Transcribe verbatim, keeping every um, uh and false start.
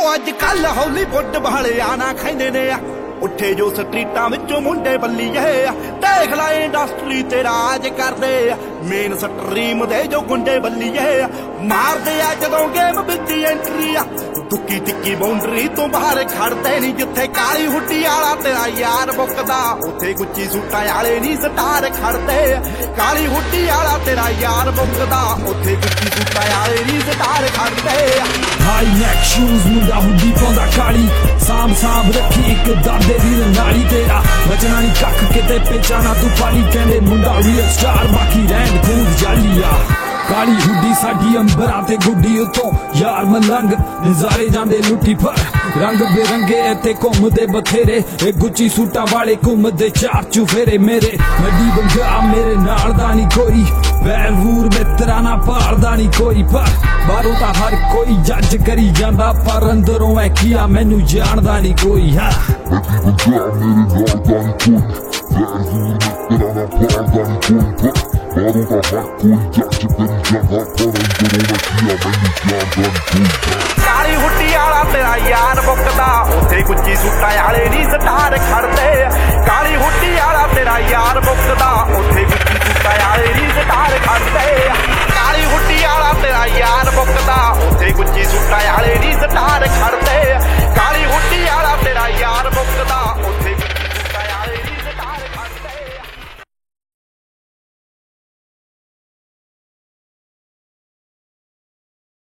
ਉਹ ਅੱਜ ਕੱਲ ਹਾਲੀਵੁੱਡ ਵਾਲਿਆਂ ਨਾ ਖੈਂਦੇ ਨੇ ਉੱਠੇ ਜੋ ਸਟਰੀਟਾਂ ਵਿੱਚੋਂ ਮੁੰਡੇ ਬੱਲੀਏ ਦੇਖ ਲੈ ਇੰਡਸਟਰੀ ਤੇ ਰਾਜ ਕਰਦੇ ਮੇਨ ਸਟਰੀਮ ਦੇ ਜੋ ਗੁੰਡੇ ਬੱਲੀਏ ਮਾਰਦੇ ਆ ਜਦੋਂ ਗੇਮ ਵਿੱਚ ਐਂਟਰੀ ਆ ਦੁੱਕੀ ਟਿੱਕੀ ਬਾਉਂਡਰੀ ਤੋਂ ਬਾਹਰ ਖੜਦੇ ਨਹੀਂ ਜਿੱਥੇ ਕਾਲੀ ਹੁੱਡੀ ਵਾਲਾ ਤੇਰਾ ਯਾਰ ਮੁੱਕਦਾ ਉੱਥੇ ਗੁੱਚੀ ਸੂਟਾਂ ਵਾਲੇ ਨਹੀਂ ਸਟਾਰ ਖੜਦੇ ਕਾਲੀ ਹੁੱਡੀ ਵਾਲਾ ਤੇਰਾ ਯਾਰ ਮੁੱਕਦਾ ਉੱਥੇ ਗੁੱਚੀ ਸੂਟਾਂ ਵਾਲੇ ਨਹੀਂ ਸਟਾਰ ਖੜਦੇ ਹਾਈ ਨੈਕ ਸ਼ੂਜ਼ ਮੁੰਡਾ ਹੁੱਡੀ ਪਾਉਂਦਾ ਕਾਲੀ ਸਾਂਭ ਸਾਂਭ ਰੱਖੀ ਇੱਕ ਦਾਦੇ ਦੀ ਨਾਲੀ ਤੇਰਾ ਬਚਣਾ ਨਹੀਂ ਕੱਖ ਕਿਤੇ ਪਹਿਚਾਣਾ ਤੂੰ ਪਾਲੀ ਕਹਿੰਦੇ ਮੁੰਡਾ ਰੀਅਲ ਸਟਾਰ ਬਾਕੀ ਰਹਿਣ ਖੂਦ ਜਾਲੀਆ ਕਾਲੀ ਹੁੱਡੀ ਸਾਡੀ ਅੰਬਰਾਂ ਤੇ ਗੁੱਡੀ ਉਤੋਂ ਯਾਰ ਮਲੰਗ ਨਜ਼ਾਰੇ ਜਾਂਦੇ ਲੁੱਟੀ ਪਰ ਰੰਗ ਬੇਰੰਗੇ ਇੱਥੇ ਘੁੰਮਦੇ ਬਥੇਰੇ ਇਹ ਗੁੱਚੀ ਸੂਟਾਂ ਵਾਲੇ ਘੁੰਮਦੇ ਚਾਰ ਚੁਫੇਰੇ ਮੇਰੇ ਨੱਡੀ ਬੰਗਾ ਮੇਰੇ ਨਾਲ ਦਾ ਨਹੀਂ ਕੋਈ ਵੈਰ ਵੂਰ ਮਿੱਤਰਾਂ ਨਾ ਭਾਲਦਾ ਨਹੀਂ ਕੋਈ ਪਰ ਬਾਹਰੋਂ ਤਾਂ ਹਰ ਕੋਈ ਜੱਜ ਕਰੀ ਜਾਂਦਾ ਪਰ ਅੰਦਰੋਂ ਐ ਕੀਆ ਮੈਨੂੰ ਜਾਣਦਾ ਨਹੀਂ ਕੋਈ ਹਾਂ ਨੱਡੀ ਬੰਗਾ ਮੇਰੇ ਨਾਲ ਦਾ ਨਹੀਂ ਕੋਈ ਵੈਰ ਵੂਰ ਮਿੱਤਰਾਂ ਨਾ ਭਾਲਦਾ ਨਹੀਂ ਕੋਈ ਪਰ ਬਾਹਰੋਂ ਤਾਂ ਹਰ ਕੋਈ ਜੱਜ ਕਰੀ ਜਾਂਦਾ ਪਰ ਅੰਦਰੋਂ ਐ ਕੀਆ ਮੈਨੂੰ ਜਾਣਦਾ ਨਹੀਂ ਕੋਈ ਕਾਲੀ ਹੁੱਡੀ ਵਾਲਾ ਤੇਰਾ ਯਾਰ ਮੁੱਕਦਾ ਉੱਥੇ ਗੁੱਚੀ ਸੂਟਾਂ ਵਾਲੇ ਨਹੀਂ ਸਟਾਰ ਖੜਦੇ ਕਾਲੀ ਹੁੱਡੀ ਵਾਲਾ ਤੇਰਾ ਯਾਰ ਮੁੱਕਦਾ ਉੱਥੇ